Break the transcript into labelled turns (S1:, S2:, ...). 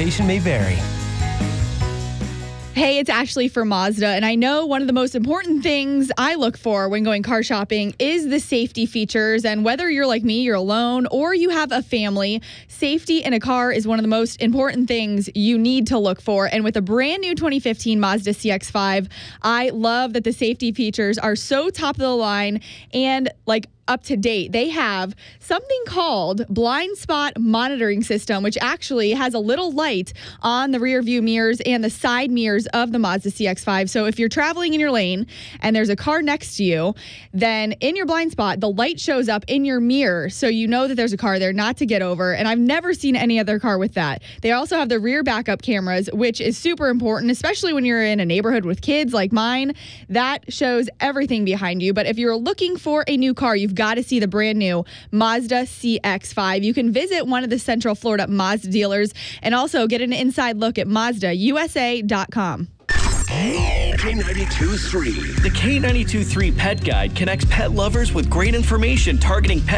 S1: location may vary.
S2: Hey, it's Ashley for Mazda, and I know one of the most important things I look for when going car shopping is the safety features. And whether you're like me, you're alone, or you have a family, safety in a car is one of the most important things you need to look for. And with a brand new 2015 Mazda CX-5, I love that the safety features are so top of the line and up to date. They have something called blind spot monitoring system, which actually has a little light on the rear view mirrors and the side mirrors of the Mazda CX-5. So if you're traveling in your lane and there's a car next to you, then in your blind spot, the light shows up in your mirror. So you know that there's a car there not to get over. And I've never seen any other car with that. They also have the rear backup cameras, which is super important, especially when you're in a neighborhood with kids like mine. That shows everything behind you. But if you're looking for a new car, you've got to see the brand new Mazda CX-5. You can visit one of the Central Florida Mazda dealers and also get an inside look at MazdaUSA.com.
S3: K92.3.
S4: The K92.3 Pet Guide connects pet lovers with great information targeting pet